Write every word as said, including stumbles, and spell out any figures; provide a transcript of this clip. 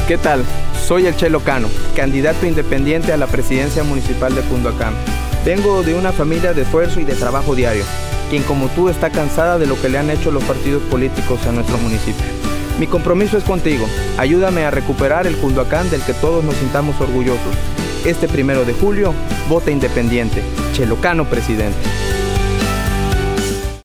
¿Qué tal? Soy el Chelo Cano, candidato independiente a la presidencia municipal de Cunduacán. Vengo de una familia de esfuerzo y de trabajo diario, quien como tú está cansada de lo que le han hecho los partidos políticos a nuestro municipio. Mi compromiso es contigo. Ayúdame a recuperar el Cunduacán del que todos nos sintamos orgullosos. Este primero de julio, vota independiente. Chelo Cano, presidente.